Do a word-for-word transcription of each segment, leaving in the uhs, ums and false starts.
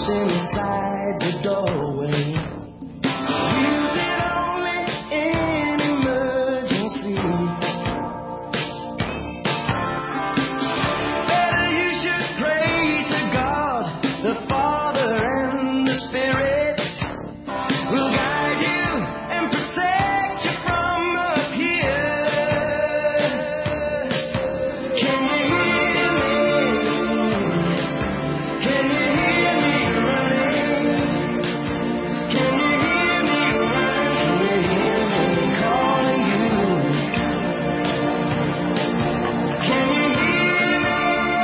just inside the doorway. Use it only in emergency. Better you should pray to God, the Father and the Spirit will guide you and protect you from up here. Can you hear me? Can you hear me running? Can you hear me running? Can you hear me calling you? Can you hear me?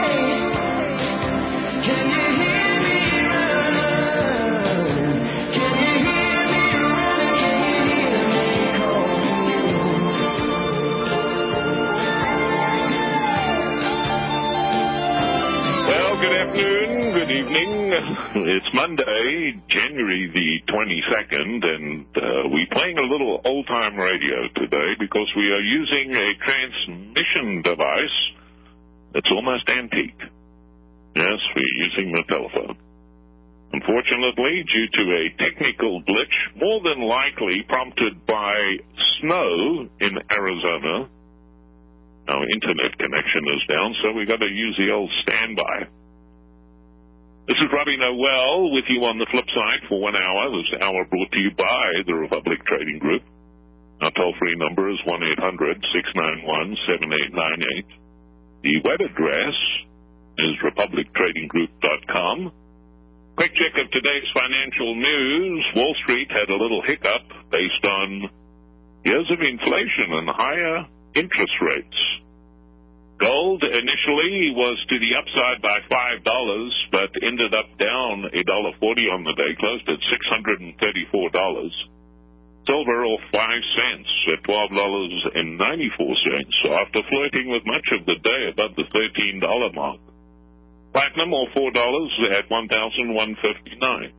Can you hear me running? Can you hear me running? Can you hear me calling you? Well, good afternoon, good evening. It's Monday, January the twenty-second, and uh, we're playing a little old-time radio today because we are using a transmission device that's almost antique. Yes, we're using the telephone. Unfortunately, due to a technical glitch, more than likely prompted by snow in Arizona, our internet connection is down, so we got to use the old standby. This is Robbie Noel with you on the flip side for one hour. This hour brought to you by the Republic Trading Group. Our toll-free number is one eight hundred six nine one seven eight nine eight. The web address is republic trading group dot com. Quick check of today's financial news. Wall Street had a little hiccup based on years of inflation and higher interest rates. Gold initially was to the upside by five dollars, but ended up down one dollar forty on the day, closed at six hundred thirty-four dollars. Silver off five cents at twelve dollars and ninety-four cents, after flirting with much of the day above the thirteen dollar mark. Platinum off four dollars at one thousand one hundred fifty-nine dollars.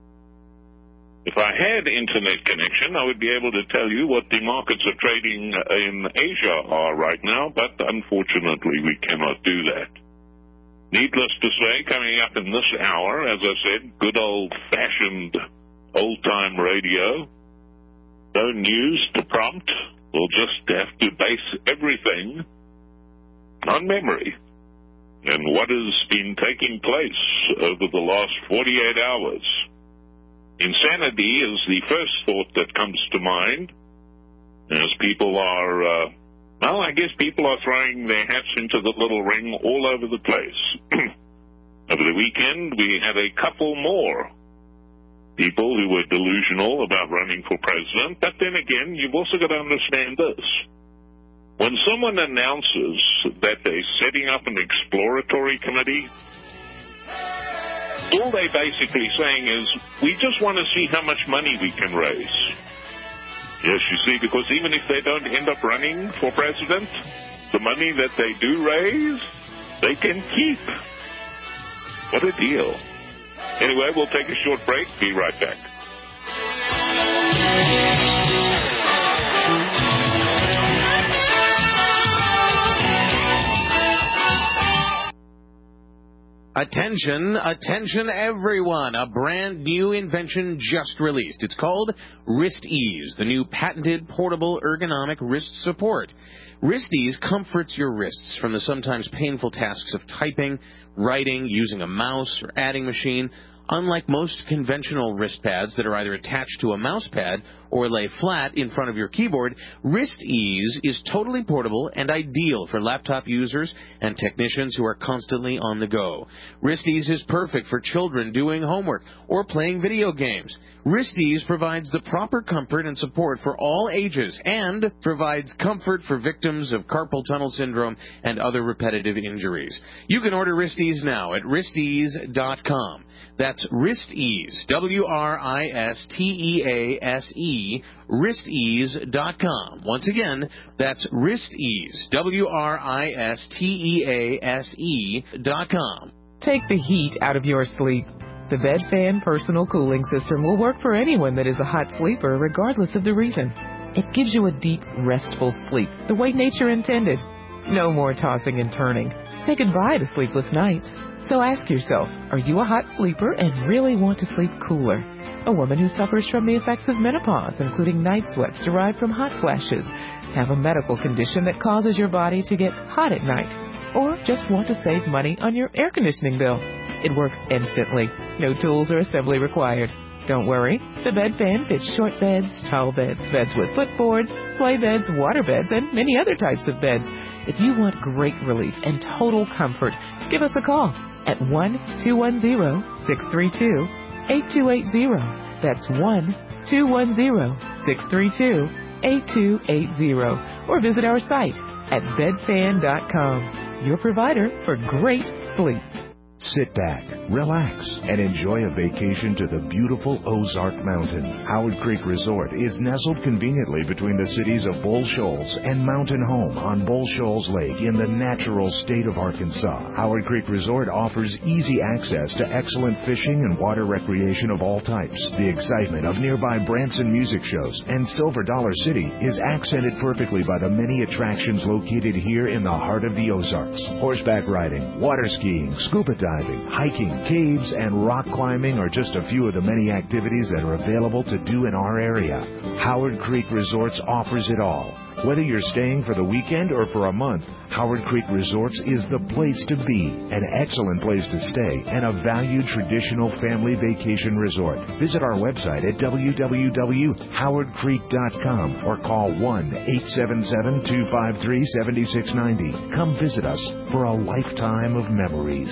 If I had internet connection, I would be able to tell you what the markets are trading in Asia are right now, but unfortunately we cannot do that. Needless to say, coming up in this hour, as I said, good old-fashioned old-time radio. No news to prompt. We'll just have to base everything on memory and what has been taking place over the last forty-eight hours. Insanity is the first thought that comes to mind, as people are, uh, well, I guess people are throwing their hats into the little ring all over the place. Over the weekend, we had a couple more people who were delusional about running for president, but then again, you've also got to understand this. When someone announces that they're setting up an exploratory committee, all they're basically saying is, we just want to see how much money we can raise. Yes, you see, because even if they don't end up running for president, the money that they do raise, they can keep. What a deal. Anyway, we'll take a short break. Be right back. Attention, attention everyone, a brand new invention just released. It's called WristEase, the new patented portable ergonomic wrist support. WristEase comforts your wrists from the sometimes painful tasks of typing, writing, using a mouse or adding machine. Unlike most conventional wrist pads that are either attached to a mouse pad or lay flat in front of your keyboard, WristEase is totally portable and ideal for laptop users and technicians who are constantly on the go. WristEase is perfect for children doing homework or playing video games. WristEase provides the proper comfort and support for all ages and provides comfort for victims of carpal tunnel syndrome and other repetitive injuries. You can order WristEase now at wrist ease dot com. That's WristEase, W R I S T E A S E, wrist ease dot com. Once again, that's WristEase, W R I S T E A S E dot com. Take the heat out of your sleep. The Bed Fan Personal Cooling System will work for anyone that is a hot sleeper, regardless of the reason. It gives you a deep, restful sleep, the way nature intended. No more tossing and turning. Say goodbye to sleepless nights. So ask yourself, are you a hot sleeper and really want to sleep cooler? A woman who suffers from the effects of menopause, including night sweats derived from hot flashes, have a medical condition that causes your body to get hot at night, or just want to save money on your air conditioning bill. It works instantly. No tools or assembly required. Don't worry. The bed fan fits short beds, tall beds, beds with footboards, sleigh beds, water beds, and many other types of beds. If you want great relief and total comfort, give us a call at one two one zero, six three two, eight two eight zero. That's one two one zero, six three two, eight two eight zero. Or visit our site at bed fan dot com, your provider for great sleep. Sit back, relax, and enjoy a vacation to the beautiful Ozark Mountains. Howard Creek Resort is nestled conveniently between the cities of Bull Shoals and Mountain Home on Bull Shoals Lake in the natural state of Arkansas. Howard Creek Resort offers easy access to excellent fishing and water recreation of all types. The excitement of nearby Branson music shows and Silver Dollar City is accented perfectly by the many attractions located here in the heart of the Ozarks. Horseback riding, water skiing, scuba diving, Diving, hiking, caves, and rock climbing are just a few of the many activities that are available to do in our area. Howard Creek Resorts offers it all. Whether you're staying for the weekend or for a month, Howard Creek Resorts is the place to be. An excellent place to stay and a valued traditional family vacation resort. Visit our website at w w w dot howard creek dot com or call one eight seven seven, two five three, seven six nine zero. Come visit us for a lifetime of memories.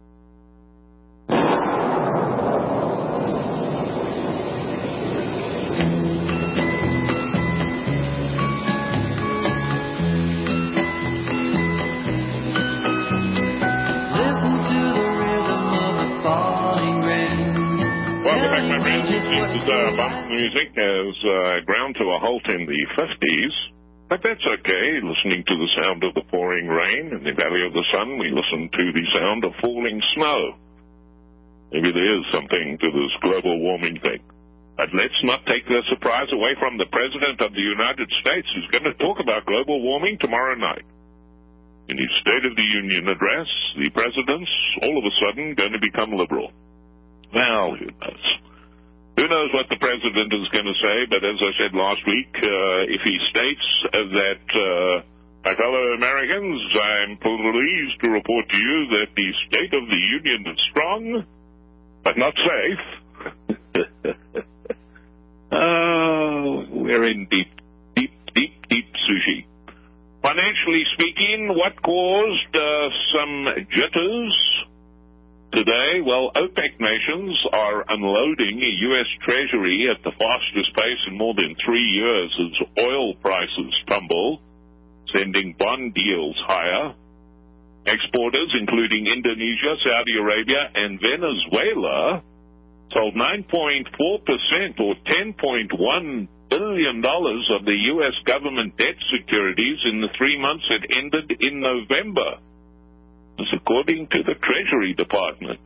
Uh, bump music has uh, ground to a halt in the fifties, but that's okay. Listening to the sound of the pouring rain in the Valley of the Sun, we listen to the sound of falling snow. Maybe there is something to this global warming thing. But let's not take the surprise away from the President of the United States, who's going to talk about global warming tomorrow night. In his State of the Union address, the President's all of a sudden going to become liberal. Well, who knows? Who knows what the president is going to say, but as I said last week, uh, if he states that, uh, my fellow Americans, I'm pleased to report to you that the State of the Union is strong, but not safe. Oh, we're in deep, deep, deep, deep sushi. Financially speaking, what caused uh, some jitters today? Well, OPEC nations are unloading a U S Treasury at the fastest pace in more than three years as oil prices tumble, sending bond yields higher. Exporters, including Indonesia, Saudi Arabia, and Venezuela, sold nine point four percent or ten point one billion dollars of the U S government debt securities in the three months that ended in November. According to the Treasury Department.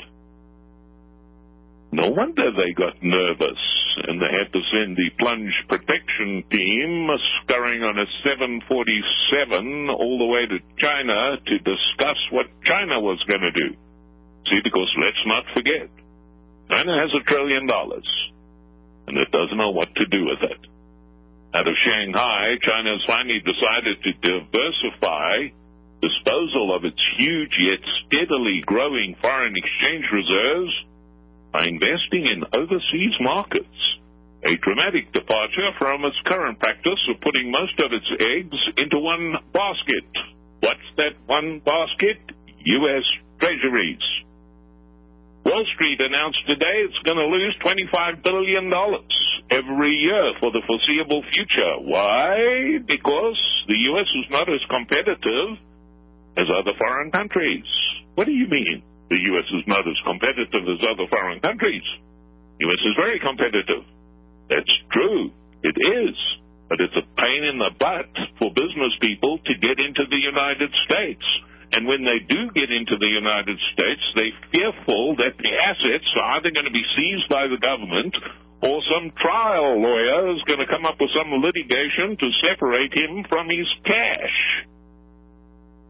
No wonder they got nervous, and they had to send the plunge protection team scurrying on a seven forty-seven all the way to China to discuss what China was going to do. See, because let's not forget, China has a trillion dollars, and it doesn't know what to do with it. Out of Shanghai, China has finally decided to diversify disposal of its huge yet steadily growing foreign exchange reserves by investing in overseas markets, a dramatic departure from its current practice of putting most of its eggs into one basket. What's that one basket? U S Treasuries. Wall Street announced today it's going to lose twenty-five billion dollars every year for the foreseeable future. Why? Because the U S is not as competitive as other foreign countries. What do you mean the U S is not as competitive as other foreign countries? U S is very competitive. That's true. It is. But it's a pain in the butt for business people to get into the United States. And when they do get into the United States, they're fearful that the assets are either going to be seized by the government or some trial lawyer is going to come up with some litigation to separate him from his cash.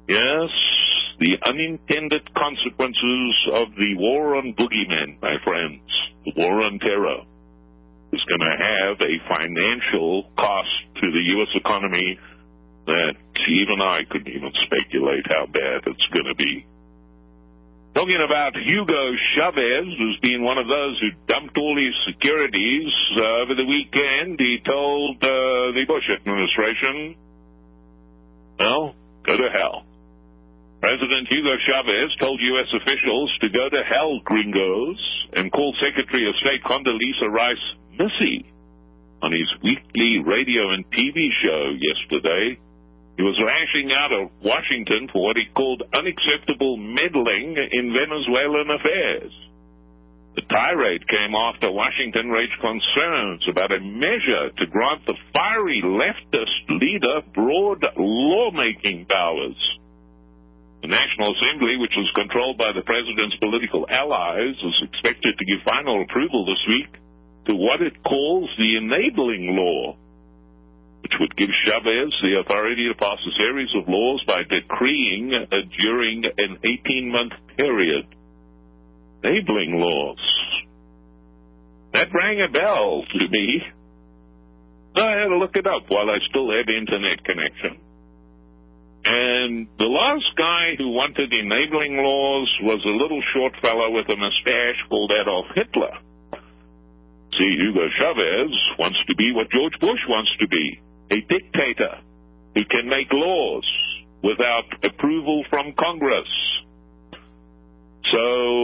Yes, the unintended consequences of the war on boogeymen, my friends, the war on terror, is going to have a financial cost to the U S economy that even I couldn't even speculate how bad it's going to be. Talking about Hugo Chavez as being one of those who dumped all his securities uh, over the weekend, he told uh, the Bush administration, well, go to hell. President Hugo Chavez told U S officials to go to hell, gringos, and called Secretary of State Condoleezza Rice Missy on his weekly radio and T V show yesterday. He was lashing out at Washington for what he called unacceptable meddling in Venezuelan affairs. The tirade came after Washington raised concerns about a measure to grant the fiery leftist leader broad lawmaking powers. The National Assembly, which was controlled by the president's political allies, is expected to give final approval this week to what it calls the enabling law, which would give Chavez the authority to pass a series of laws by decreeing uh, during an eighteen-month period. Enabling laws. That rang a bell to me. I had to look it up while I still had internet connection. And the last guy who wanted enabling laws was a little short fellow with a mustache called Adolf Hitler. See, Hugo Chavez wants to be what George Bush wants to be, a dictator who can make laws without approval from Congress. So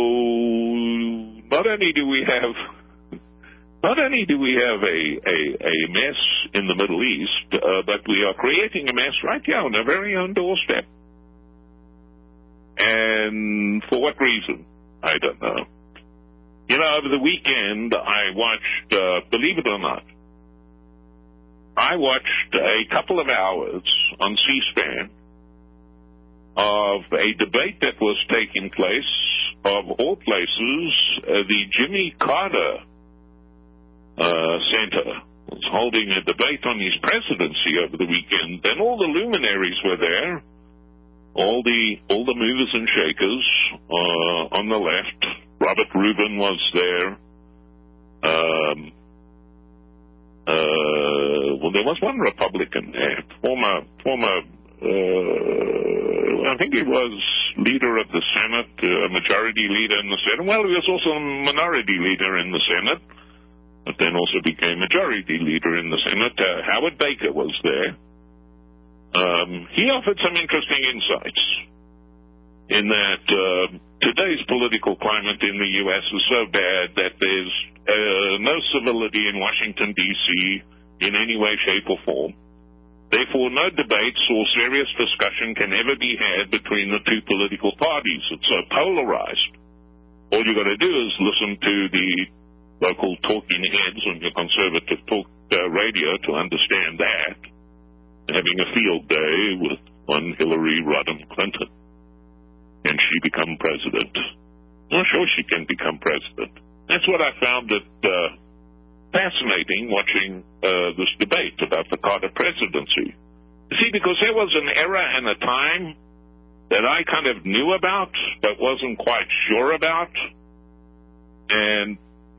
not only do we have not only do we have a, a, a mess in the Middle East, uh, but we are creating a mess right here on our very own doorstep. And for what reason? I don't know. You know, over the weekend, I watched, uh, believe it or not, I watched a couple of hours on C-SPAN of a debate that was taking place, of all places, uh, the Jimmy Carter uh, Center was holding a debate on his presidency over the weekend, and all the luminaries were there, all the all the movers and shakers uh, on the left. Robert Rubin was there. Um, uh, well, there was one Republican there, former, former, uh, I think he was leader of the Senate, uh, majority leader in the Senate. Well, he was also a minority leader in the Senate, but then also became majority leader in the Senate. Uh, Howard Baker was there. Um, he offered some interesting insights in that uh, today's political climate in the U S is so bad that there's uh, no civility in Washington, D C in any way, shape, or form. Therefore, no debates or serious discussion can ever be had between the two political parties. It's so polarized. All you got to do is listen to the local talking heads on your conservative talk uh, radio to understand that. Having a field day with one Hillary Rodham Clinton. And she become president. Well, sure, she can become president. That's what I found it uh, fascinating watching uh, this debate about the Carter presidency. You see, because there was an era and a time that I kind of knew about, but wasn't quite sure about. And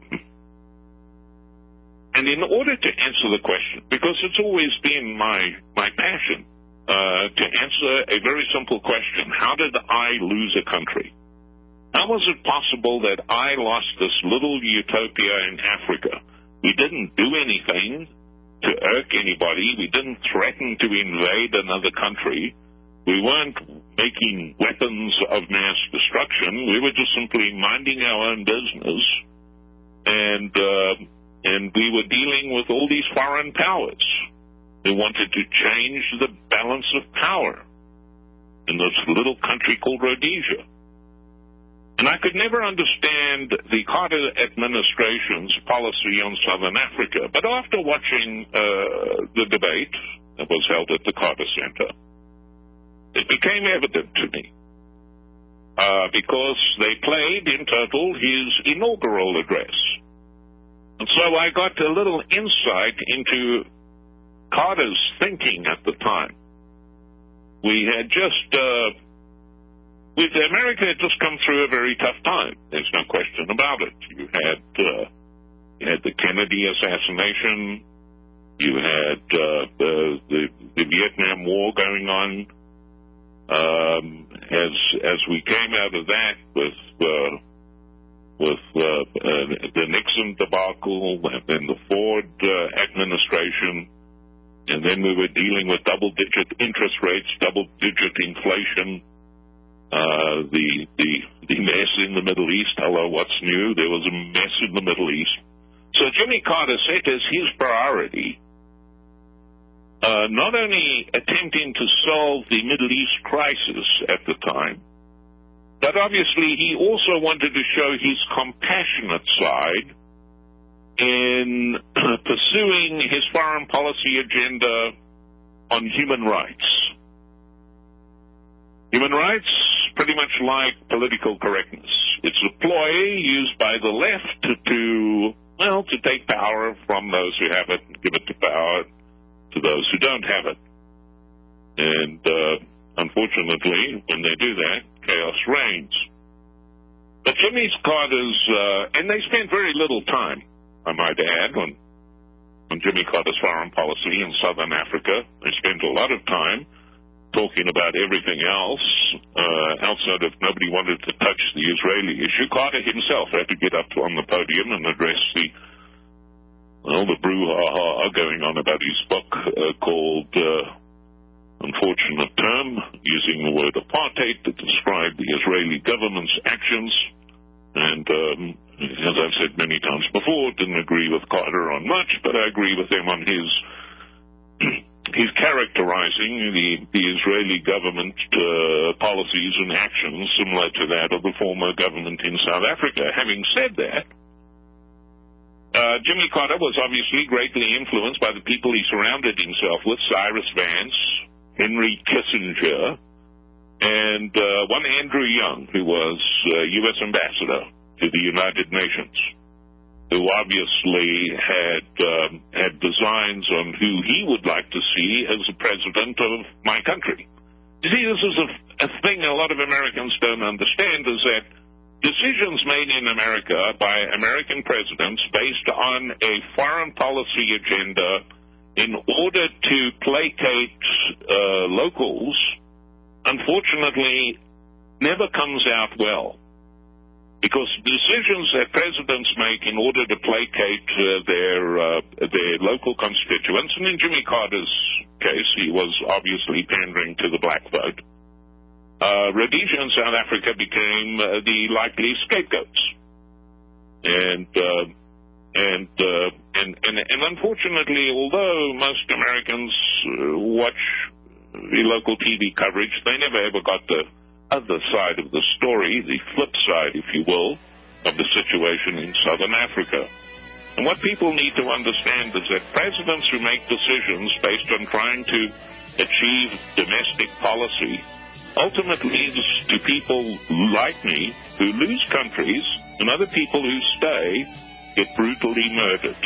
and in order to answer the question, because it's always been my my passion, Uh, to answer a very simple question. How did I lose a country? How was it possible that I lost this little utopia in Africa? We didn't do anything to irk anybody. We didn't threaten to invade another country. We weren't making weapons of mass destruction. We were just simply minding our own business. And, uh, and we were dealing with all these foreign powers. They wanted to change the balance of power in this little country called Rhodesia. And I could never understand the Carter administration's policy on Southern Africa. But after watching uh, the debate that was held at the Carter Center, it became evident to me. Uh, because they played, in total, his inaugural address. And so I got a little insight into Carter's thinking at the time. we had just, uh, with America had just come through a very tough time. There's no question about it. You had, uh, you had the Kennedy assassination. You had uh, the, the the Vietnam War going on. Um, as as we came out of that with uh, with uh, uh, the Nixon debacle and then the Ford uh, administration, and then we were dealing with double-digit interest rates, double-digit inflation, uh, the the the mess in the Middle East. Hello, what's new? There was a mess in the Middle East. So Jimmy Carter set as his priority uh, not only attempting to solve the Middle East crisis at the time, but obviously he also wanted to show his compassionate side in pursuing his foreign policy agenda on human rights. Human rights, pretty much like political correctness. It's a ploy used by the left to, to well, to take power from those who have it and give it to power to those who don't have it. And uh, unfortunately, when they do that, chaos reigns. But Jimmy Carter's, uh, and they spent very little time, I might add, on, on Jimmy Carter's foreign policy in southern Africa. They spent a lot of time talking about everything else, uh, outside of nobody wanted to touch the Israeli issue. Carter himself had to get up on the podium and address the, well, the brouhaha going on about his book uh, called, uh, unfortunate term, using the word apartheid to describe the Israeli government's actions. And um, as I've said many times before, didn't agree with Carter on much, but I agree with him on his he's characterizing the, the Israeli government uh, policies and actions similar to that of the former government in South Africa. Having said that, uh, Jimmy Carter was obviously greatly influenced by the people he surrounded himself with, Cyrus Vance, Henry Kissinger, and uh, one Andrew Young, who was uh, U S ambassador to the United Nations, who obviously had um, had designs on who he would like to see as the president of my country. You see, this is a, a thing a lot of Americans don't understand, is that decisions made in America by American presidents based on a foreign policy agenda in order to placate uh, locals, unfortunately, never comes out well. Because decisions that presidents make in order to placate uh, their uh, their local constituents, and in Jimmy Carter's case, he was obviously pandering to the black vote, uh, Rhodesia and South Africa became uh, the likely scapegoats. And, uh, and, uh, and, and, and unfortunately, although most Americans uh, watch the local T V coverage, they never ever got the other side of the story, the flip side, if you will, of the situation in southern Africa. And what people need to understand is that presidents who make decisions based on trying to achieve domestic policy ultimately leads to people like me who lose countries, and other people who stay get brutally murdered.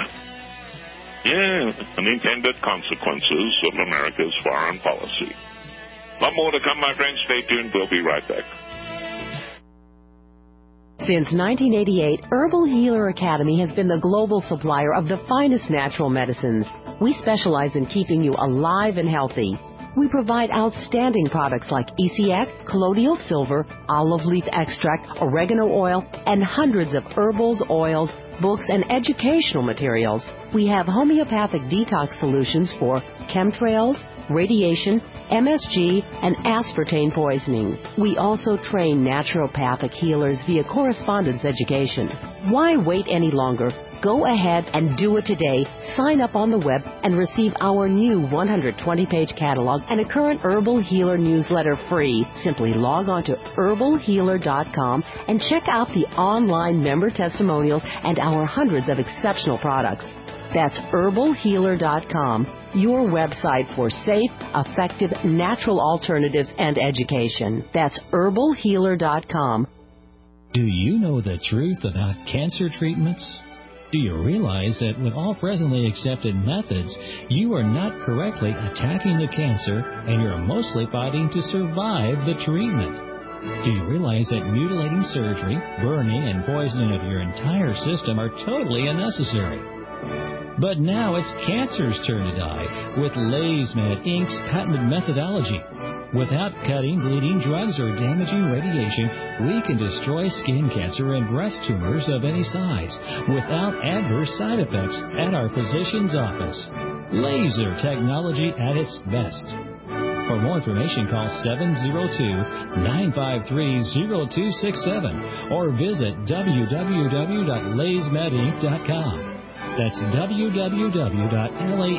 Yeah, unintended consequences of America's foreign policy. A lot more to come, my friends. Stay tuned. We'll be right back. Since nineteen eighty-eight, Herbal Healer Academy has been the global supplier of the finest natural medicines. We specialize in keeping you alive and healthy. We provide outstanding products like E C X, colloidal silver, olive leaf extract, oregano oil, and hundreds of herbals, oils, books, and educational materials. We have homeopathic detox solutions for chemtrails, radiation, M S G, and aspartame poisoning. We also train naturopathic healers via correspondence education. Why wait any longer? Go ahead and do it today. Sign up on the web and receive our new one hundred twenty page catalog and a current Herbal Healer newsletter free. Simply log on to herbal healer dot com and check out the online member testimonials and our hundreds of exceptional products. That's herbal healer dot com, your website for safe, effective, natural alternatives and education. That's herbal healer dot com. Do you know the truth about cancer treatments? Do you realize that with all presently accepted methods, you are not correctly attacking the cancer and you're mostly fighting to survive the treatment? Do you realize that mutilating surgery, burning, and poisoning of your entire system are totally unnecessary? But now it's cancer's turn to die with LaysMed Incorporated's patented methodology. Without cutting, bleeding, drugs, or damaging radiation, we can destroy skin cancer and breast tumors of any size without adverse side effects at our physician's office. Laser technology at its best. For more information, call seven zero two, nine five three, zero two six seven or visit w w w dot lays med inc dot com. That's w w w dot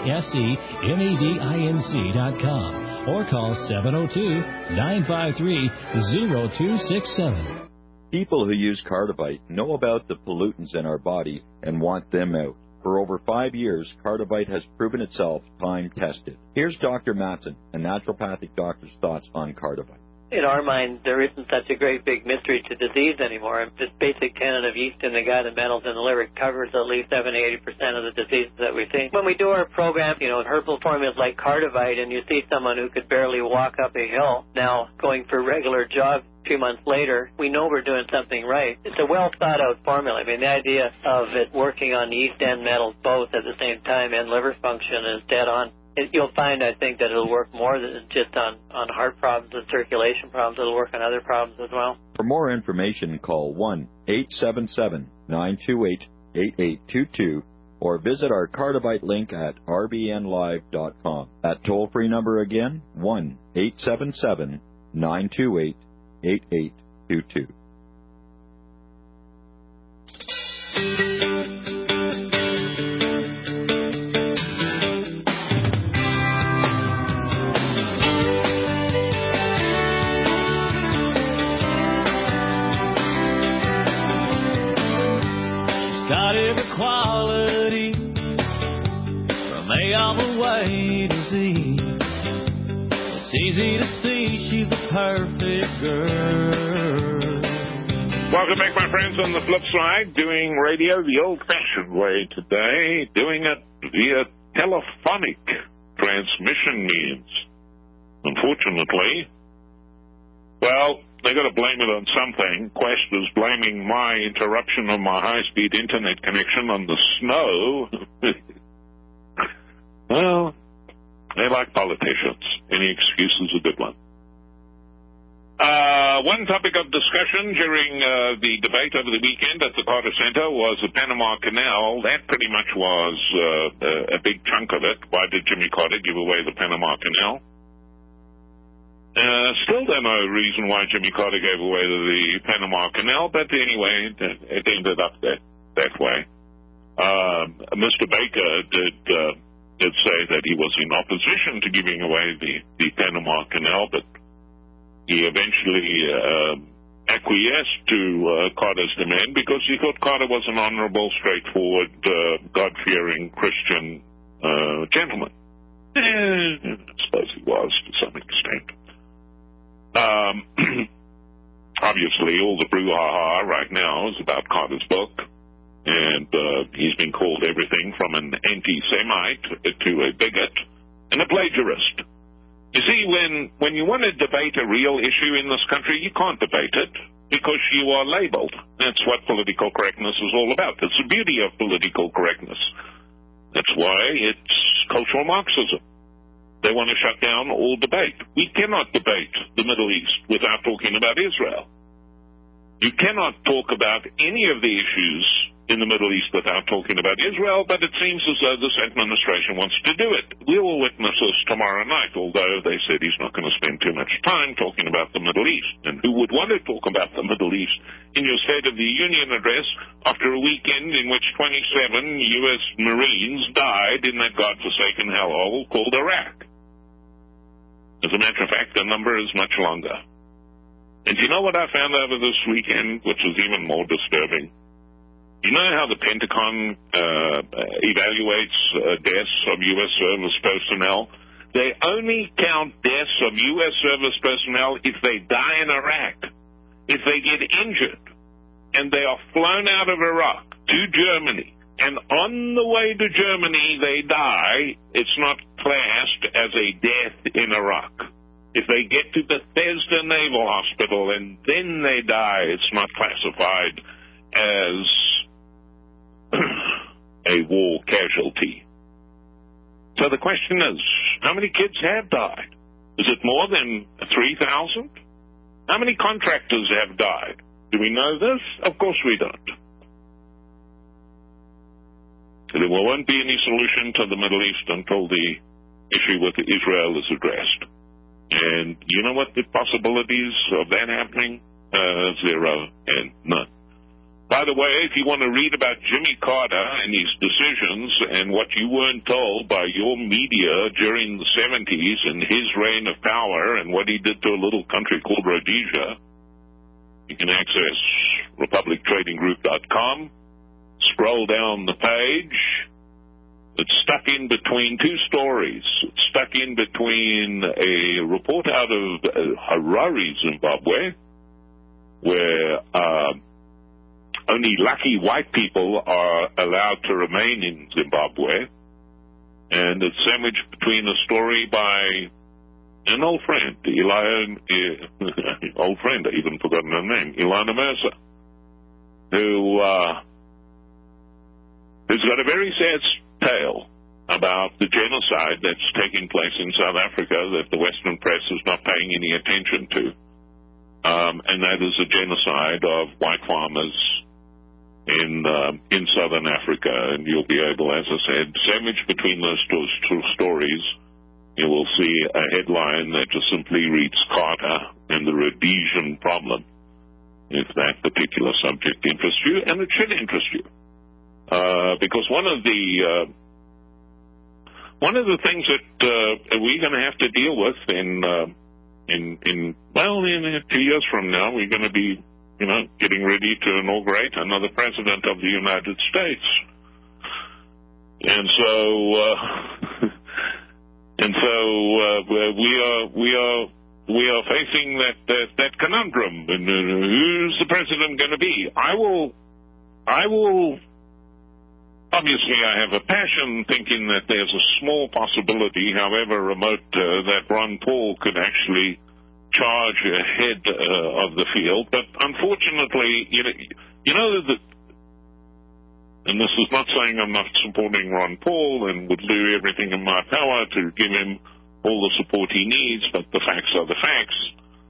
lasemedinc dot com. Or call seven oh two, nine five three, zero two six seven. People who use Cardivite know about the pollutants in our body and want them out. For over five years, Cardivite has proven itself time-tested. Here's Doctor Matson, a naturopathic doctor's thoughts on Cardivite. In our mind, there isn't such a great big mystery to disease anymore. This basic tenet of yeast in the gut and metals in the liver covers at least seventy to eighty percent of the diseases that we see. When we do our program, you know, herbal formulas like Cardivite, and you see someone who could barely walk up a hill now going for regular jogs a few months later, we know we're doing something right. It's a well-thought-out formula. I mean, the idea of it working on yeast and metals both at the same time and liver function is dead on. You'll find, I think, that it'll work more than just on, on heart problems and circulation problems. It'll work on other problems as well. For more information, call one eight seven seven, nine two eight, eight eight two two or visit our Cardivite link at r b n live dot com. That toll-free number again, one eight seven seven, nine two eight, eight eight two two. Got every quality from A all the way to Z. It's easy to see she's the perfect girl. Welcome back, my friends, on the flip side, doing radio the old-fashioned way today, doing it via telephonic transmission means. Unfortunately, well, they got to blame it on something. Quest is blaming my interruption of my high-speed internet connection on the snow. Well, they like politicians. Any excuse is a good one. Uh, one topic of discussion during uh, the debate over the weekend at the Carter Center was the Panama Canal. That pretty much was uh, a big chunk of it. Why did Jimmy Carter give away the Panama Canal? Uh, still don't know a reason why Jimmy Carter gave away the Panama Canal, but anyway, it ended up that, that way. Uh, Mister Baker did, uh, did say that he was in opposition to giving away the, the Panama Canal, but he eventually uh, acquiesced to uh, Carter's demand because he thought Carter was an honorable, straightforward, uh, God-fearing Christian uh, gentleman. Eh, I suppose he was to some extent. Um, obviously, all the brouhaha right now is about Carter's book, and uh, he's been called everything from an anti-Semite to a bigot and a plagiarist. You see, when, when you want to debate a real issue in this country, you can't debate it because you are labeled. That's what political correctness is all about. It's the beauty of political correctness. That's why it's cultural Marxism. They want to shut down all debate. We cannot debate the Middle East without talking about Israel. You cannot talk about any of the issues in the Middle East without talking about Israel, but it seems as though this administration wants to do it. We will witness this tomorrow night, although they said he's not going to spend too much time talking about the Middle East. And who would want to talk about the Middle East in your State of the Union address after a weekend in which twenty-seven U S Marines died in that godforsaken hellhole called Iraq? As a matter of fact, the number is much longer. And you know what I found over this weekend, which is even more disturbing? You know how the Pentagon uh, evaluates uh, deaths of U S service personnel? They only count deaths of U S service personnel if they die in Iraq, if they get injured, and they are flown out of Iraq to Germany and on the way to Germany they die, it's not classed as a death in Iraq. If they get to Bethesda Naval Hospital and then they die, it's not classified as a war casualty. So the question is, how many kids have died? Is it more than three thousand? How many contractors have died? Do we know this? Of course we don't. There won't be any solution to the Middle East until the issue with Israel is addressed. And you know what the possibilities of that happening? Uh, zero and none. By the way, if you want to read about Jimmy Carter and his decisions and what you weren't told by your media during the seventies and his reign of power and what he did to a little country called Rhodesia, you can access republic trading group dot com. Scroll down the page. It's stuck in between two stories. It's stuck in between a report out of uh, Harare, Zimbabwe, where uh, only lucky white people are allowed to remain in Zimbabwe, and it's sandwiched between a story by an old friend, Ilana, uh, old friend, I even forgotten her name, Ilana Mercer, who uh, who's got a very sad tale about the genocide that's taking place in South Africa that the Western press is not paying any attention to. Um, and that is a genocide of white farmers in uh, in Southern Africa. And you'll be able, as I said, sandwiched between those two, two stories, you will see a headline that just simply reads Carter and the Rhodesian problem, if that particular subject interests you, and it should interest you. Uh, because one of the uh, one of the things that uh, we're going to have to deal with in uh, in in well in two years from now, we're going to be you know getting ready to inaugurate another president of the United States, and so uh, and so uh, we are we are we are facing that that, that conundrum. And uh, who's the president going to be? I will I will. Obviously, I have a passion thinking that there's a small possibility, however remote, uh, that Ron Paul could actually charge ahead uh, of the field. But unfortunately, you know, you know that, and this is not saying I'm not supporting Ron Paul and would do everything in my power to give him all the support he needs, but the facts are the facts.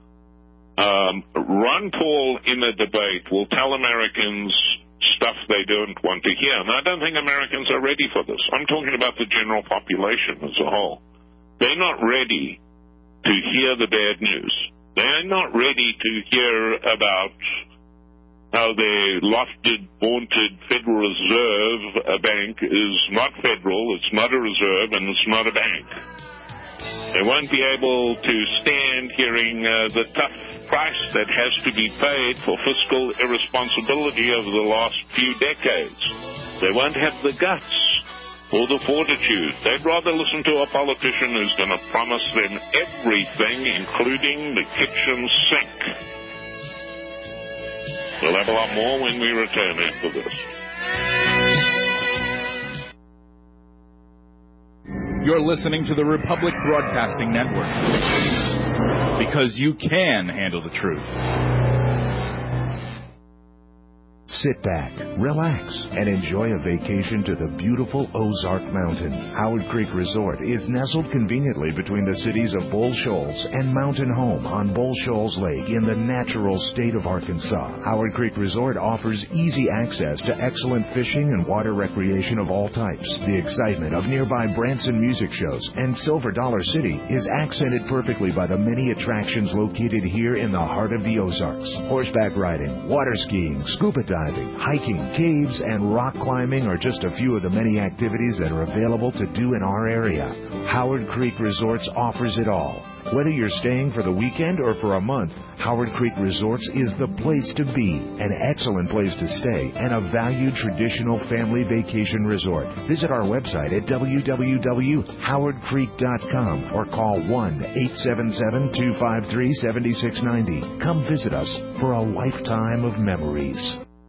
Um, Ron Paul in a debate will tell Americans stuff they don't want to hear. And I don't think Americans are ready for this. I'm talking about the general population as a whole. They're not ready to hear the bad news. They're not ready to hear about how their lofted, vaunted Federal Reserve Bank is not federal, it's not a reserve, and it's not a bank. They won't be able to stand hearing uh, the tough price that has to be paid for fiscal irresponsibility over the last few decades. They won't have the guts or the fortitude. They'd rather listen to a politician who's going to promise them everything, including the kitchen sink. We'll have a lot more when we return after this. You're listening to the Republic Broadcasting Network, because you can handle the truth. Sit back, relax, and enjoy a vacation to the beautiful Ozark Mountains. Howard Creek Resort is nestled conveniently between the cities of Bull Shoals and Mountain Home on Bull Shoals Lake in the natural state of Arkansas. Howard Creek Resort offers easy access to excellent fishing and water recreation of all types. The excitement of nearby Branson music shows and Silver Dollar City is accented perfectly by the many attractions located here in the heart of the Ozarks. Horseback riding, water skiing, scuba diving, Diving, hiking, caves, and rock climbing are just a few of the many activities that are available to do in our area. Howard Creek Resorts offers it all. Whether you're staying for the weekend or for a month, Howard Creek Resorts is the place to be, an excellent place to stay, and a valued traditional family vacation resort. Visit our website at w w w dot howard creek dot com or call one eight seven seven, two five three, seven six nine zero. Come visit us for a lifetime of memories.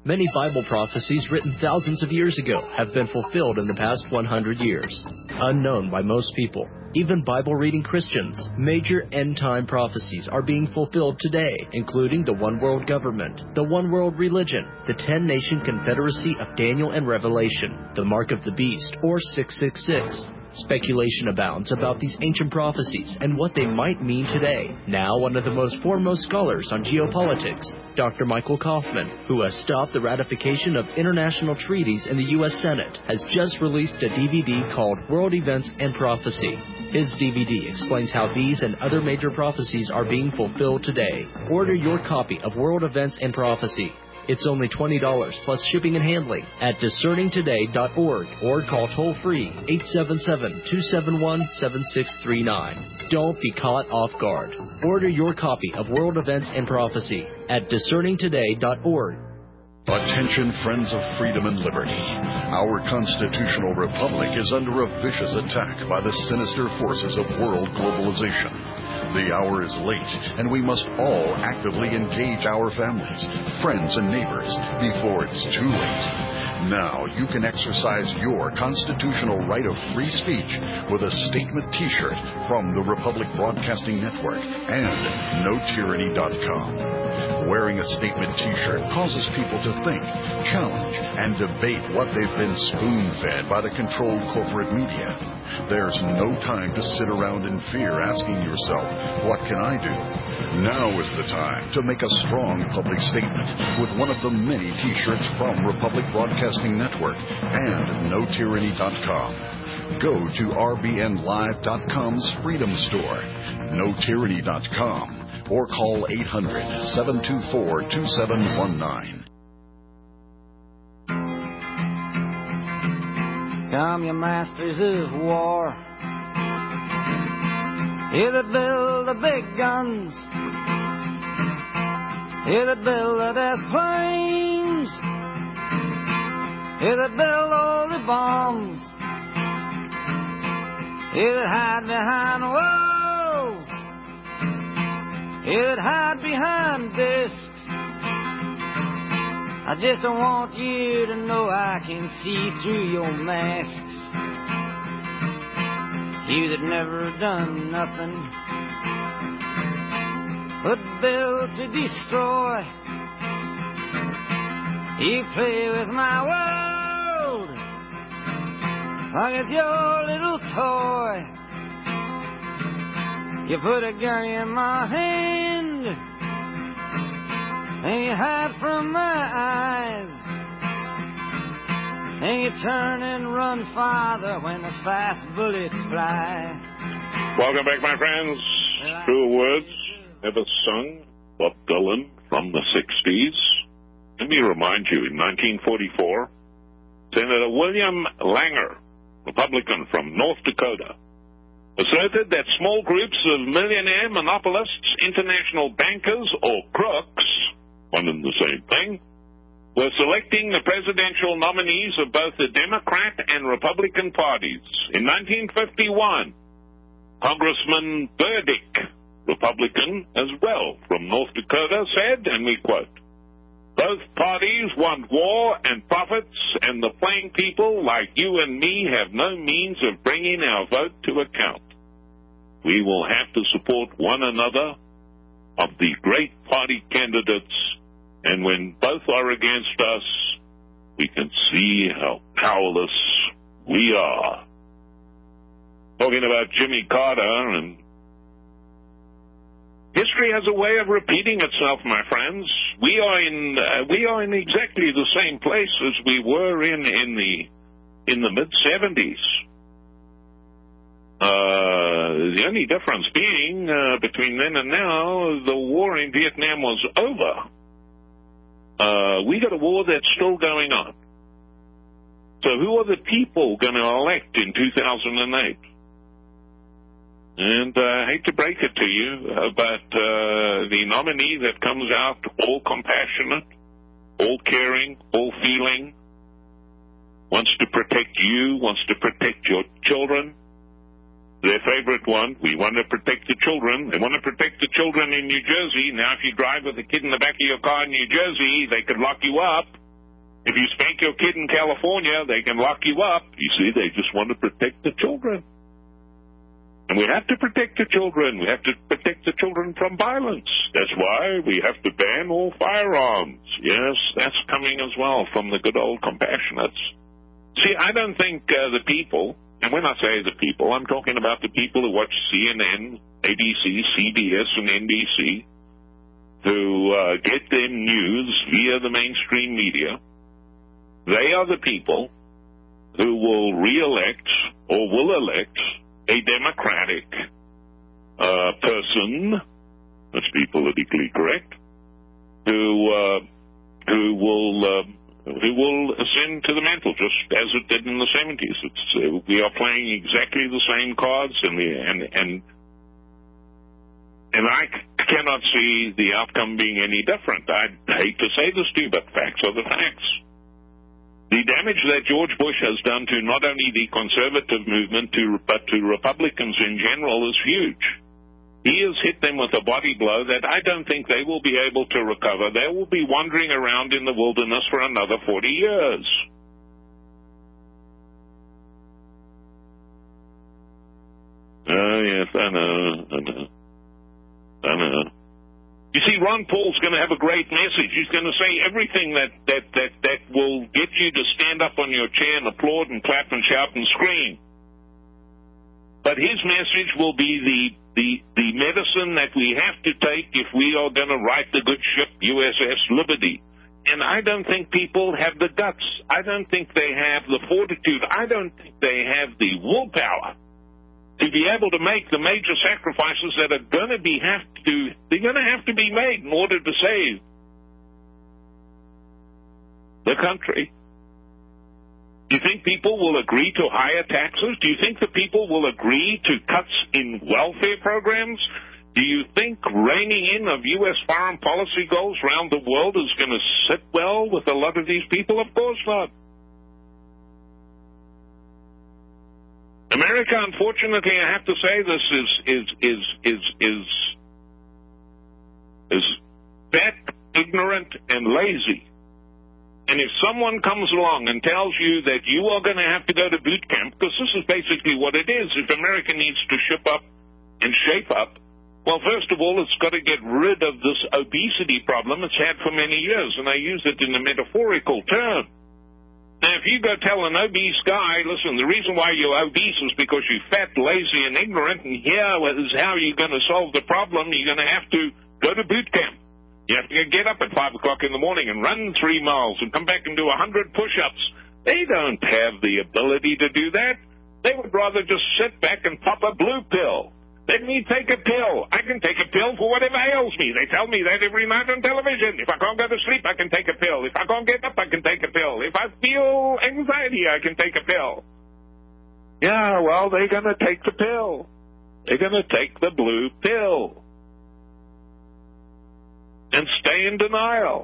Many Bible prophecies written thousands of years ago have been fulfilled in the past one hundred years. Unknown by most people, even Bible-reading Christians, major end-time prophecies are being fulfilled today, including the one-world government, the one-world religion, the ten-nation confederacy of Daniel and Revelation, the mark of the beast, or six six six. Speculation abounds about these ancient prophecies and what they might mean today. Now, one of the most foremost scholars on geopolitics, Doctor Michael Kaufman, who has stopped the ratification of international treaties in the U S Senate, has just released a D V D called World Events and Prophecy. His D V D explains how these and other major prophecies are being fulfilled today. Order your copy of World Events and Prophecy. It's only twenty dollars plus shipping and handling at discerning today dot org or call toll-free eight seven seven, two seven one, seven six three nine. Don't be caught off guard. Order your copy of World Events and Prophecy at discerning today dot org. Attention, friends of freedom and liberty. Our constitutional republic is under a vicious attack by the sinister forces of world globalization. The hour is late, and we must all actively engage our families, friends, and neighbors before it's too late. Now you can exercise your constitutional right of free speech with a statement T-shirt from the Republic Broadcasting Network and no tyranny dot com. Wearing a statement T-shirt causes people to think, challenge, and debate what they've been spoon-fed by the controlled corporate media. There's no time to sit around in fear asking yourself, what can I do? Now is the time to make a strong public statement with one of the many T-shirts from Republic Broadcasting Network and no tyranny dot com. Go to R B N live dot com's Freedom Store, no tyranny dot com, or call eight hundred, seven two four, two seven one nine. Come, you masters of war, you that build the big guns, you that build the death planes, you that build all the bombs, you that hide behind walls, you that hide behind discs. I just don't want you to know I can see through your masks. You that never done nothing but build to destroy. You play with my world like it's your little toy. You put a gun in my hand and you hide from my eyes, and you turn and run farther when the fast bullets fly. Welcome back, my friends. True words ever sung, Bob Dylan from the sixties. Let me remind you, in nineteen forty-four, Senator William Langer, Republican from North Dakota, asserted that small groups of millionaire monopolists, international bankers, or crooks, one and the same thing, were selecting the presidential nominees of both the Democrat and Republican parties. In nineteen fifty-one, Congressman Burdick, Republican as well, from North Dakota, said, and we quote, "Both parties want war and profits, and the plain people like you and me have no means of bringing our vote to account. We will have to support one another of the great party candidates, and when both are against us, we can see how powerless we are." Talking about Jimmy Carter, and history has a way of repeating itself, my friends. We are in uh, we are in exactly the same place as we were in in the in the mid seventies. Uh, the only difference being uh, between then and now, the war in Vietnam was over. Uh, we got a war that's still going on. So who are the people going to elect in two thousand eight? And uh, I hate to break it to you, uh, but uh, the nominee that comes out all compassionate, all caring, all feeling, wants to protect you, wants to protect your children. Their favorite one, we want to protect the children. They want to protect the children in New Jersey. Now, if you drive with a kid in the back of your car in New Jersey, they could lock you up. If you spank your kid in California, they can lock you up. You see, they just want to protect the children. And we have to protect the children. We have to protect the children from violence. That's why we have to ban all firearms. Yes, that's coming as well from the good old compassionates. See, I don't think uh, the people, and when I say the people, I'm talking about the people who watch C N N, A B C, C B S, and N B C, who uh, get their news via the mainstream media. They are the people who will re-elect or will elect a Democratic uh, person, let's be politically correct, who uh, who will uh, who will ascend to the mantle, just as it did in the seventies. It's, uh, we are playing exactly the same cards, and the, and and and I c- cannot see the outcome being any different. I hate to say this to you, but facts are the facts. The damage that George Bush has done to not only the conservative movement, to, but to Republicans in general is huge. He has hit them with a body blow that I don't think they will be able to recover. They will be wandering around in the wilderness for another forty years. Oh, yes, I know, I know, I know. You see, Ron Paul's going to have a great message. He's going to say everything that, that, that, that will get you to stand up on your chair and applaud and clap and shout and scream. But his message will be the, the, the medicine that we have to take if we are going to right the good ship U S S Liberty. And I don't think people have the guts. I don't think they have the fortitude. I don't think they have the willpower to be able to make the major sacrifices that are going to be have to they're going to have to be made in order to save the country. Do you think people will agree to higher taxes? Do you think the people will agree to cuts in welfare programs? Do you think reining in of U S foreign policy goals around the world is going to sit well with a lot of these people? Of course not. America, unfortunately, I have to say this is is is is is is fat, ignorant, and lazy. And if someone comes along and tells you that you are going to have to go to boot camp, because this is basically what it is, if America needs to ship up and shape up, well, first of all, it's got to get rid of this obesity problem it's had for many years, and I use it in a metaphorical term. Now, if you go tell an obese guy, listen, the reason why you're obese is because you're fat, lazy, and ignorant, and here is how you're going to solve the problem, you're going to have to go to boot camp. You have to get up at five o'clock in the morning and run three miles and come back and do a hundred push-ups. They don't have the ability to do that. They would rather just sit back and pop a blue pill. Let me take a pill. I can take a pill for whatever ails me. They tell me that every night on television. If I can't go to sleep, I can take a pill. If I can't get up, I can take a pill. If I feel anxiety, I can take a pill. Yeah, well, they're going to take the pill. They're going to take the blue pill and stay in denial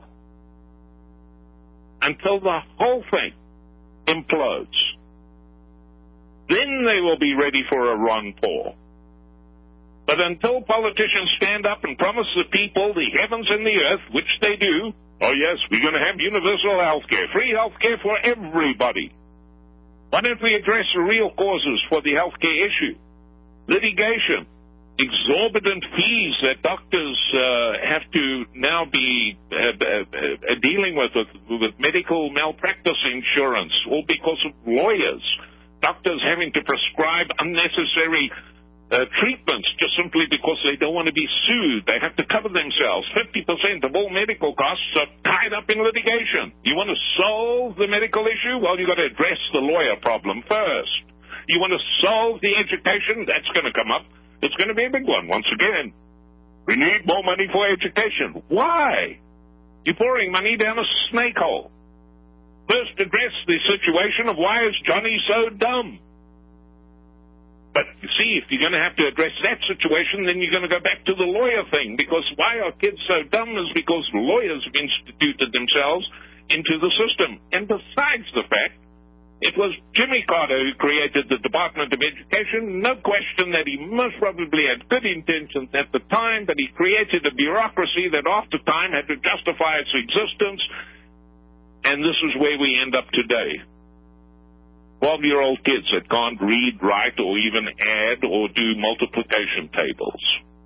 until the whole thing implodes. Then they will be ready for a Ron Paul. But until politicians stand up and promise the people the heavens and the earth, which they do, oh yes, we're going to have universal health care, free health care for everybody. Why don't we address the real causes for the health care issue? Litigation, exorbitant fees that doctors uh, have to now be uh, uh, uh, dealing with, with, with medical malpractice insurance, all because of lawyers. Doctors having to prescribe unnecessary Uh, treatments just simply because they don't want to be sued. They have to cover themselves. fifty percent of all medical costs are tied up in litigation. You want to solve the medical issue? Well, you've got to address the lawyer problem first. You want to solve the education? That's going to come up. It's going to be a big one once again. We need more money for education. Why? You're pouring money down a snake hole. First address the situation of why is Johnny so dumb? But you see, if you're going to have to address that situation, then you're going to go back to the lawyer thing, because why are kids so dumb is because lawyers have instituted themselves into the system. And besides the fact, it was Jimmy Carter who created the Department of Education. No question that he most probably had good intentions at the time, but he created a bureaucracy that after time had to justify its existence. And this is where we end up today. twelve-year-old kids that can't read, write, or even add or do multiplication tables.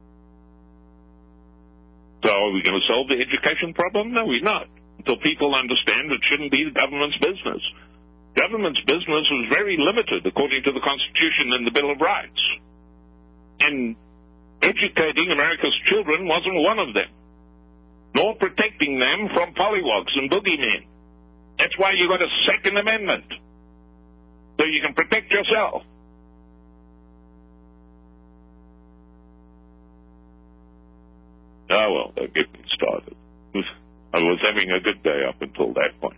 So are we going to solve the education problem? No, we're not. Until people understand it shouldn't be the government's business. Government's business is very limited according to the Constitution and the Bill of Rights. And educating America's children wasn't one of them, nor protecting them from pollywogs and boogeymen. That's why you got a Second Amendment, so you can protect yourself. Oh, well, they'll get me started. I was having a good day up until that point.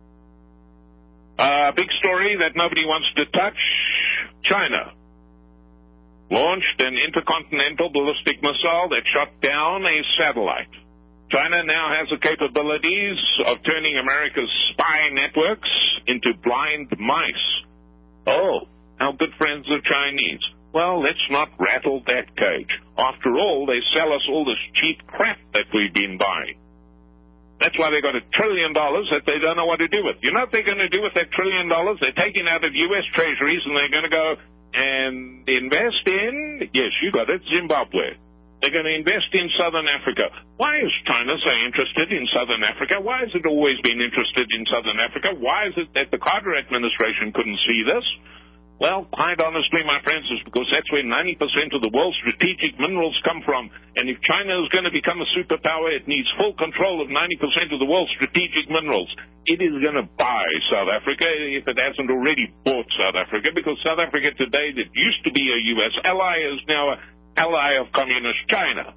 Uh, big story that nobody wants to touch. China launched an intercontinental ballistic missile that shot down a satellite. China now has the capabilities of turning America's spy networks into blind mice. Oh, our good friends the Chinese. Well, let's not rattle that cage. After all, they sell us all this cheap crap that we've been buying. That's why they got a trillion dollars that they don't know what to do with. You know what they're going to do with that trillion dollars? They're taking out of U S treasuries and they're going to go and invest in, yes, you got it, Zimbabwe. They're going to invest in Southern Africa. Why is China so interested in Southern Africa? Why has it always been interested in Southern Africa? Why is it that the Carter administration couldn't see this? Well, quite honestly, my friends, it's because that's where ninety percent of the world's strategic minerals come from. And if China is going to become a superpower, it needs full control of ninety percent of the world's strategic minerals. It is going to buy South Africa if it hasn't already bought South Africa, because South Africa today, that used to be a U S ally, is now an ally of communist China.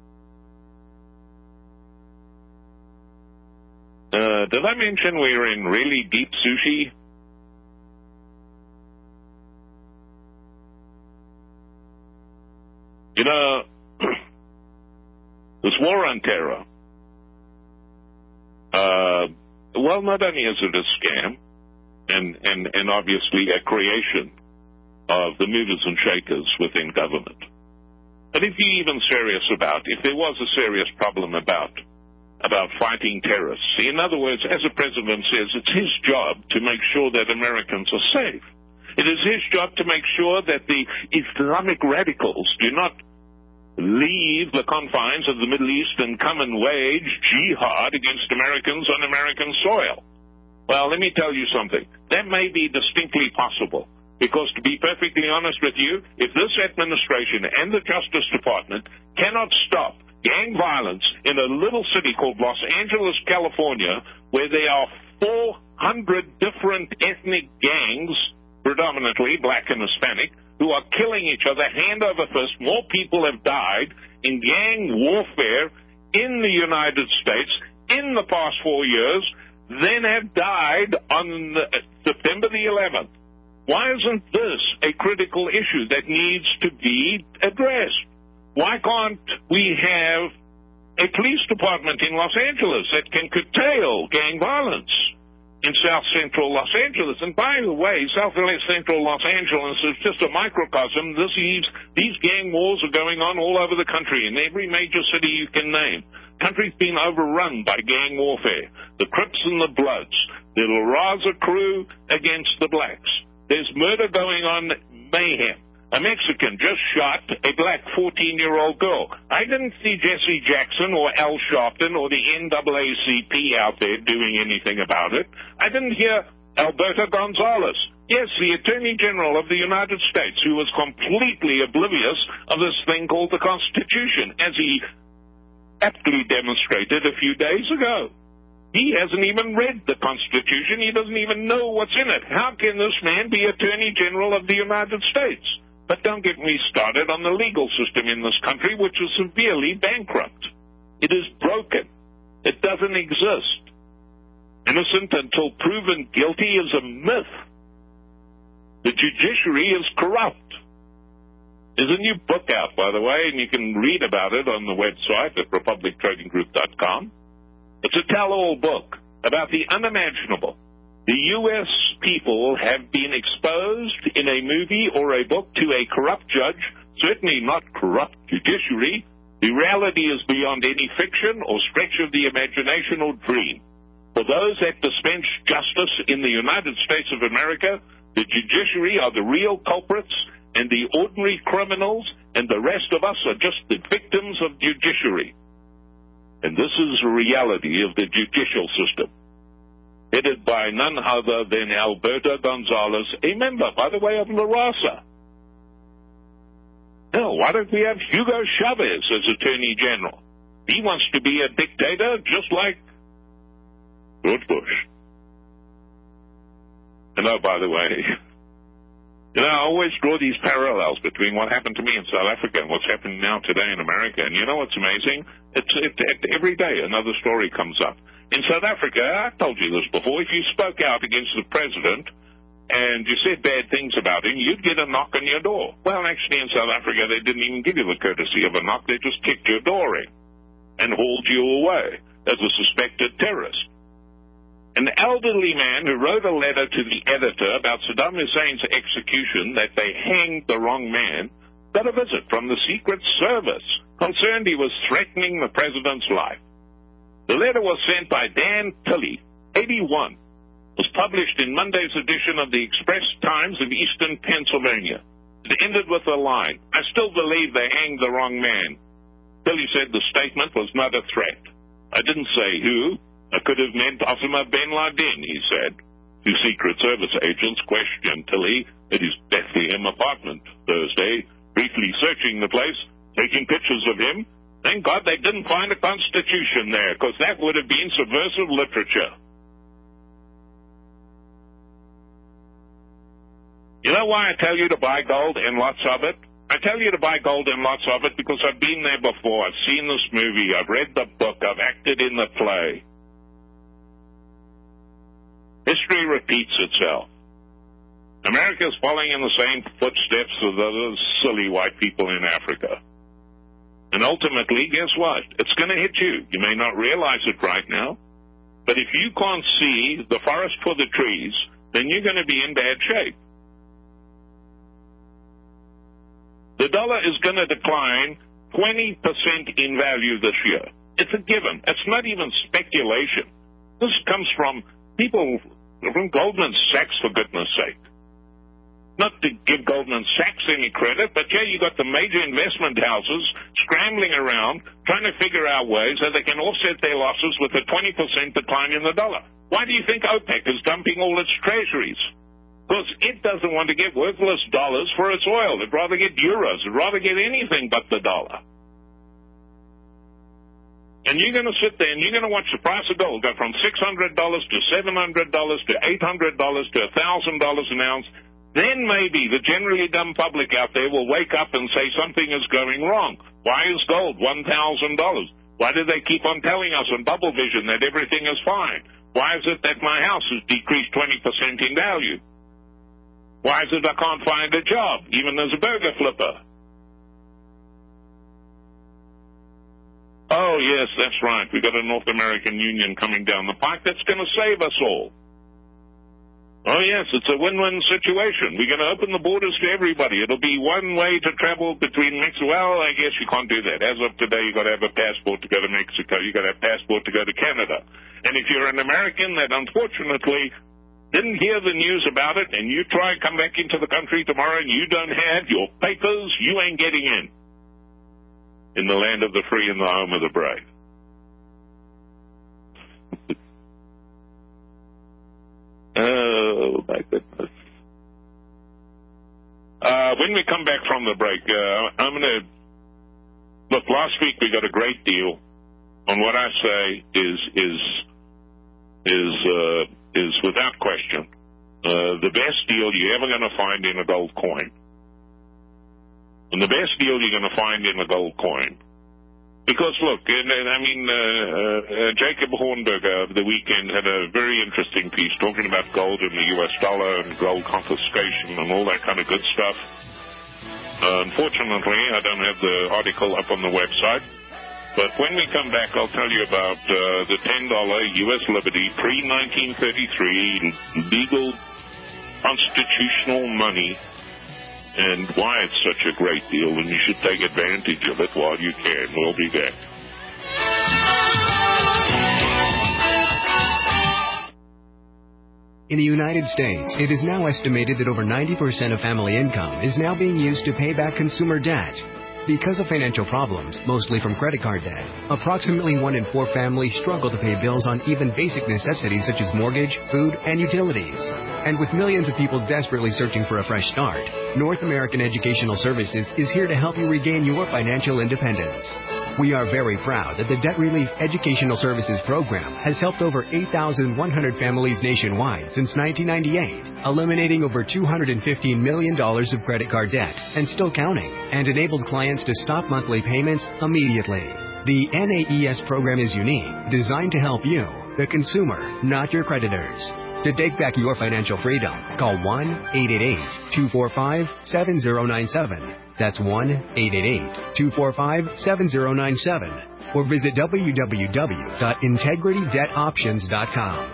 Uh, did I mention we were in really deep sushi? You know, this war on terror, uh, well, not only is it a scam and, and, and obviously a creation of the movers and shakers within government, but if you're even serious about, if there was a serious problem about, about fighting terrorists, in other words, as the president says, it's his job to make sure that Americans are safe. It is his job to make sure that the Islamic radicals do not leave the confines of the Middle East and come and wage jihad against Americans on American soil. Well, let me tell you something. That may be distinctly possible, because to be perfectly honest with you, if this administration and the Justice Department cannot stop gang violence in a little city called Los Angeles, California, where there are four hundred different ethnic gangs, predominantly black and Hispanic, who are killing each other hand over fist. More people have died in gang warfare in the United States in the past four years than have died on the, September the eleventh. Why isn't this a critical issue that needs to be addressed? Why can't we have a police department in Los Angeles that can curtail gang violence in South Central Los Angeles? And by the way, South Central Los Angeles is just a microcosm. This is, these gang wars are going on all over the country, in every major city you can name. Country's been overrun by gang warfare. The Crips and the Bloods, the La Raza crew against the blacks. There's murder going on, mayhem. A Mexican just shot a black fourteen-year-old girl. I didn't see Jesse Jackson or Al Sharpton or the N double A C P out there doing anything about it. I didn't hear Alberto Gonzalez, yes, the Attorney General of the United States, who was completely oblivious of this thing called the Constitution, as he aptly demonstrated a few days ago. He hasn't even read the Constitution. He doesn't even know what's in it. How can this man be Attorney General of the United States? But don't get me started on the legal system in this country, which is severely bankrupt. It is broken. It doesn't exist. Innocent until proven guilty is a myth. The judiciary is corrupt. There's a new book out, by the way, and you can read about it on the website at republic trading group dot com. It's a tell-all book about the unimaginable. The U S people have been exposed in a movie or a book to a corrupt judge, certainly not corrupt judiciary. The reality is beyond any fiction or stretch of the imagination or dream. For those that dispense justice in the United States of America, the judiciary are the real culprits, and the ordinary criminals and the rest of us are just the victims of judiciary. And this is the reality of the judicial system, headed by none other than Alberto Gonzalez, a member, by the way, of La Raza. Hell, why don't we have Hugo Chavez as Attorney General? He wants to be a dictator just like George Bush. And oh, by the way, you know, I always draw these parallels between what happened to me in South Africa and what's happening now today in America. And you know what's amazing? It's it, it, every day another story comes up. In South Africa, I've told you this before, if you spoke out against the president and you said bad things about him, you'd get a knock on your door. Well, actually, in South Africa, they didn't even give you the courtesy of a knock. They just kicked your door in and hauled you away as a suspected terrorist. An elderly man who wrote a letter to the editor about Saddam Hussein's execution that they hanged the wrong man got a visit from the Secret Service, concerned he was threatening the president's life. The letter was sent by Dan Tilley, eighty-one, was published in Monday's edition of the Express Times of Eastern Pennsylvania. It ended with a line, "I still believe they hanged the wrong man." Tilley said the statement was not a threat. "I didn't say who. I could have meant Osama bin Laden," he said. Two Secret Service agents questioned Tilley at his Bethlehem apartment Thursday, briefly searching the place, taking pictures of him. Thank God they didn't find a constitution there, because that would have been subversive literature. You know why I tell you to buy gold and lots of it? I tell you to buy gold and lots of it because I've been there before. I've seen this movie. I've read the book. I've acted in the play. History repeats itself. America's following in the same footsteps of those silly white people in Africa. And ultimately, guess what? It's going to hit you. You may not realize it right now, but if you can't see the forest for the trees, then you're going to be in bad shape. The dollar is going to decline twenty percent in value this year. It's a given. It's not even speculation. This comes from people from Goldman Sachs, for goodness sake. Not to give Goldman Sachs any credit, but yeah, you got the major investment houses scrambling around, trying to figure out ways that they can offset their losses with a twenty percent decline in the dollar. Why do you think OPEC is dumping all its treasuries? Because it doesn't want to get worthless dollars for its oil. It'd rather get euros. It'd rather get anything but the dollar. And you're going to sit there and you're going to watch the price of gold go from six hundred dollars to seven hundred dollars to eight hundred dollars to one thousand dollars an ounce. Then maybe the generally dumb public out there will wake up and say something is going wrong. Why is gold one thousand dollars? Why do they keep on telling us on Bubble Vision that everything is fine? Why is it that my house has decreased twenty percent in value? Why is it I can't find a job, even as a burger flipper? Oh, yes, that's right. We've got a North American Union coming down the pike that's going to save us all. Oh, yes, it's a win-win situation. We're going to open the borders to everybody. It'll be one way to travel between Mexico. Well, I guess you can't do that. As of today, you've got to have a passport to go to Mexico. You've got to have a passport to go to Canada. And if you're an American that unfortunately didn't hear the news about it and you try and come back into the country tomorrow and you don't have your papers, you ain't getting in. In the land of the free and the home of the brave. Oh, my goodness. Uh, when we come back from the break, uh, I'm going to... Look, last week we got a great deal on what I say is is is uh, is without question uh, the best deal you're ever going to find in a gold coin. And the best deal you're going to find in a gold coin. Because, look, and, and, I mean, uh, uh, Jacob Hornberger over the weekend had a very interesting piece talking about gold and the U S dollar and gold confiscation and all that kind of good stuff. Uh, unfortunately, I don't have the article up on the website. But when we come back, I'll tell you about uh, the ten dollar U S Liberty pre-nineteen thirty-three legal constitutional money and why it's such a great deal and you should take advantage of it while you can. We'll be back. In the United States, it is now estimated that over ninety percent of family income is now being used to pay back consumer debt. Because of financial problems, mostly from credit card debt, approximately one in four families struggle to pay bills on even basic necessities such as mortgage, food, and utilities. And with millions of people desperately searching for a fresh start, North American Educational Services is here to help you regain your financial independence. We are very proud that the Debt Relief Educational Services Program has helped over eight thousand one hundred families nationwide since nineteen ninety-eight, eliminating over two hundred fifteen million dollars of credit card debt and still counting, and enabled clients to stop monthly payments immediately. The N A E S program is unique, designed to help you, the consumer, not your creditors. To take back your financial freedom, call one eight eight eight, two four five, seven zero nine seven. That's one eight eight eight, two four five, seven zero nine seven. Or visit w w w dot integrity debt options dot com.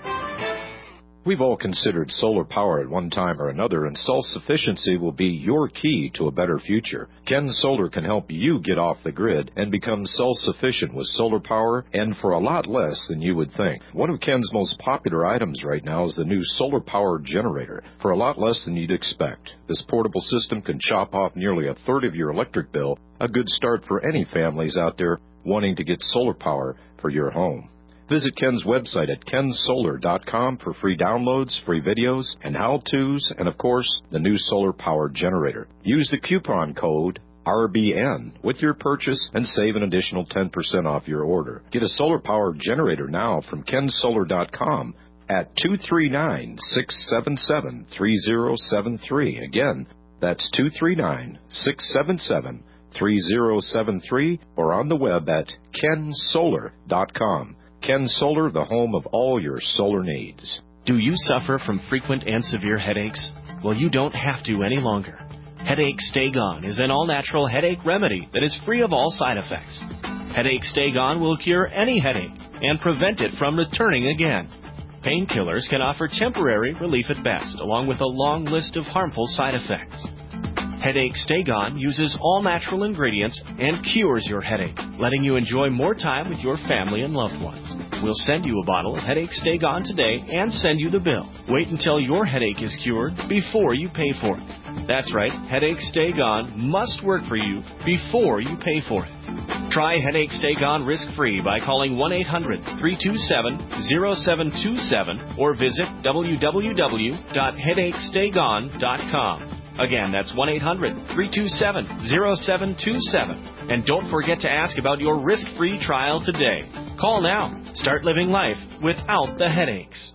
We've all considered solar power at one time or another, and self-sufficiency will be your key to a better future. Ken Solar can help you get off the grid and become self-sufficient with solar power, and for a lot less than you would think. One of Ken's most popular items right now is the new solar power generator, for a lot less than you'd expect. This portable system can chop off nearly a third of your electric bill, a good start for any families out there wanting to get solar power for your home. Visit Ken's website at ken solar dot com for free downloads, free videos, and how-tos, and of course, the new solar power generator. Use the coupon code R B N with your purchase and save an additional ten percent off your order. Get a solar power generator now from ken solar dot com at two three nine, six seven seven, three zero seven three. Again, that's two three nine, six seven seven, three zero seven three, or on the web at ken solar dot com. Ken Solar, the home of all your solar needs. Do you suffer from frequent and severe headaches? Well, you don't have to any longer. Headache Stay Gone is an all-natural headache remedy that is free of all side effects. Headache Stay Gone will cure any headache and prevent it from returning again. Painkillers can offer temporary relief at best, along with a long list of harmful side effects. Headache Stay Gone uses all-natural ingredients and cures your headache, letting you enjoy more time with your family and loved ones. We'll send you a bottle of Headache Stay Gone today and send you the bill. Wait until your headache is cured before you pay for it. That's right, Headache Stay Gone must work for you before you pay for it. Try Headache Stay Gone risk-free by calling one eight hundred, three two seven, zero seven two seven or visit w w w dot headache stay gone dot com. Again, that's one eight hundred, three two seven, zero seven two seven. And don't forget to ask about your risk-free trial today. Call now. Start living life without the headaches.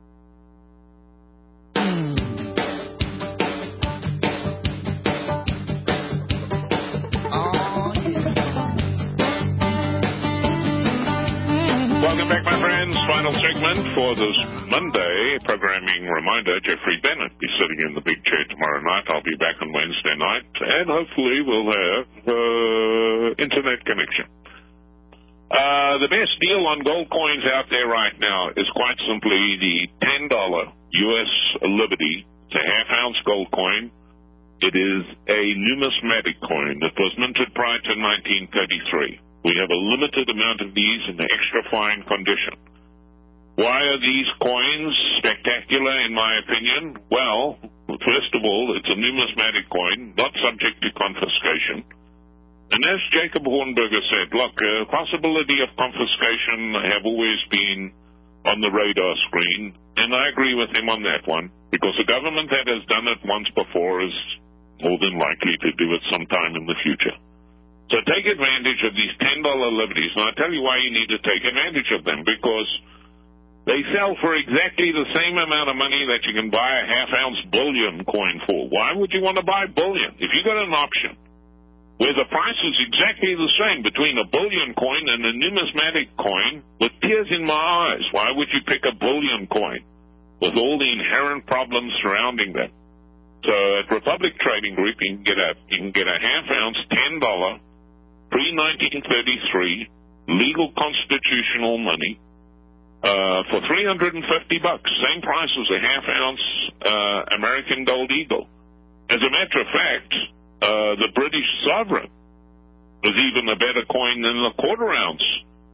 Welcome back, my friends. Final segment for this Monday. Programming reminder, Jeffrey Bennett will be sitting in the big chair tomorrow night. I'll be back on Wednesday night, and hopefully we'll have uh, internet connection. Uh, the best deal on gold coins out there right now is quite simply the ten dollar U S Liberty. It's a half-ounce gold coin. It is a numismatic coin that was minted prior to nineteen thirty-three. We have a limited amount of these in the extra fine condition. Why are these coins spectacular, in my opinion? Well, first of all, it's a numismatic coin, not subject to confiscation. And as Jacob Hornberger said, look, uh, possibility of confiscation have always been on the radar screen, and I agree with him on that one, because a government that has done it once before is more than likely to do it sometime in the future. So take advantage of these ten dollar liberties, and I'll tell you why you need to take advantage of them, because they sell for exactly the same amount of money that you can buy a half-ounce bullion coin for. Why would you want to buy bullion? If you got an option where the price is exactly the same between a bullion coin and a numismatic coin, with tears in my eyes, why would you pick a bullion coin with all the inherent problems surrounding them? So at Republic Trading Group, you can get a you can get a half-ounce ten dollar pre nineteen thirty-three legal constitutional money uh, for three hundred fifty bucks, same price as a half-ounce uh, American Gold Eagle. As a matter of fact, uh, the British sovereign was even a better coin than the quarter-ounce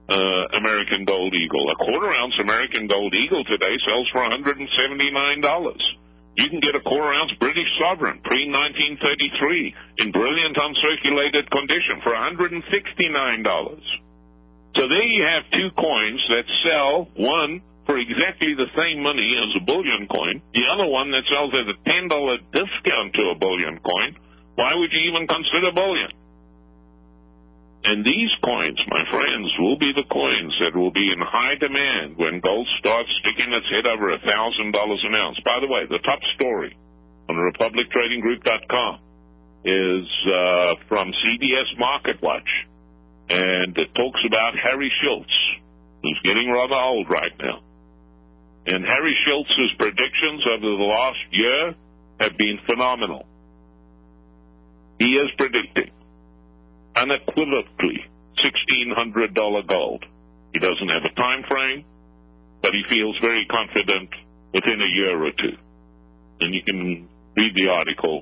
uh, American Gold Eagle. A quarter-ounce American Gold Eagle today sells for one hundred seventy-nine dollars. You can get a quarter-ounce British Sovereign pre nineteen thirty-three in brilliant uncirculated condition for one hundred sixty-nine dollars. So there you have two coins that sell, one for exactly the same money as a bullion coin, the other one that sells at a ten dollars discount to a bullion coin. Why would you even consider bullion? And these coins, my friends, will be the coins that will be in high demand when gold starts sticking its head over one thousand dollars an ounce. By the way, the top story on republic trading group dot com is uh, from C B S Market Watch, and it talks about Harry Schultz, who's getting rather old right now. And Harry Schultz's predictions over the last year have been phenomenal. He is predicting unequivocally sixteen hundred dollars gold. He doesn't have a time frame, but he feels very confident within a year or two. And you can read the article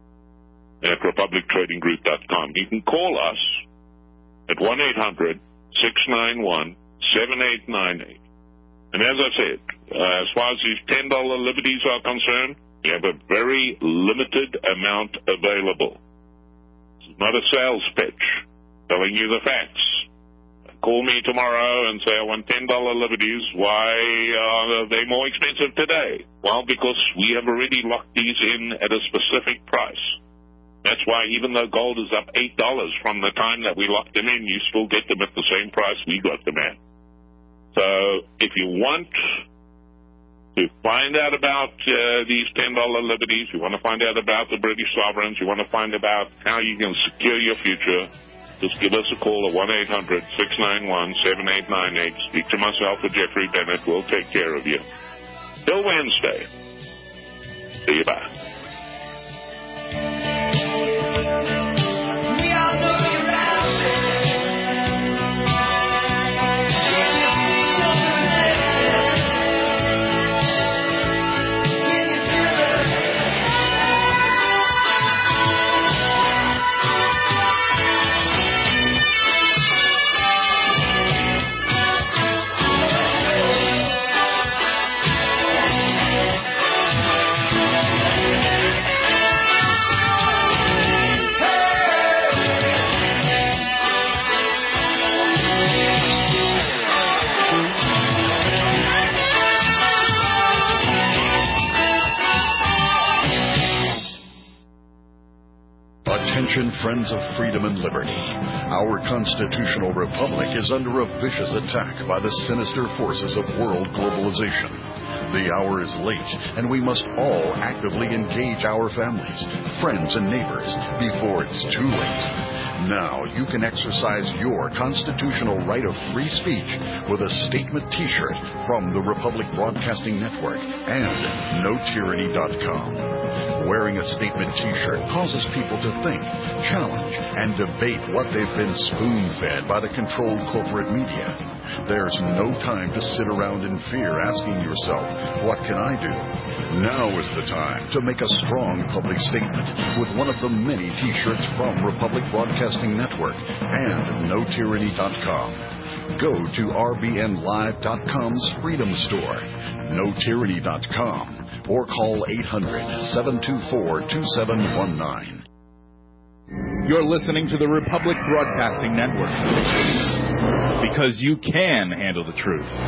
at republic trading group dot com. You can call us at one eight hundred six nine one seven eight nine eight. And as I said, uh, as far as these ten dollars liberties are concerned, we have a very limited amount available. Not a sales pitch, telling you the facts. Call me tomorrow and say, I want ten dollars liberties. Why are they more expensive today? Well, because we have already locked these in at a specific price. That's why even though gold is up eight dollars from the time that we locked them in, you still get them at the same price we got them at. So if you want to find out about uh, these ten dollars liberties, you want to find out about the British sovereigns, you want to find about how you can secure your future, just give us a call at one eight hundred six nine one seven eight nine eight. Speak to myself or Jeffrey Bennett. We'll take care of you. Till Wednesday. See you bye. We all know you're out there. Attention, friends of freedom and liberty. Our constitutional republic is under a vicious attack by the sinister forces of world globalization. The hour is late, and we must all actively engage our families, friends, and neighbors before it's too late. Now you can exercise your constitutional right of free speech with a statement t-shirt from the Republic Broadcasting Network and no tyranny dot com. Wearing a statement t-shirt causes people to think, challenge, and debate what they've been spoon-fed by the controlled corporate media. There's no time to sit around in fear asking yourself, what can I do? Now is the time to make a strong public statement with one of the many t-shirts from Republic Broadcasting Network and no tyranny dot com. Go to R B N live dot com's Freedom Store, no tyranny dot com, or call eight hundred seven two four two seven one nine. You're listening to the Republic Broadcasting Network. Because you can handle the truth.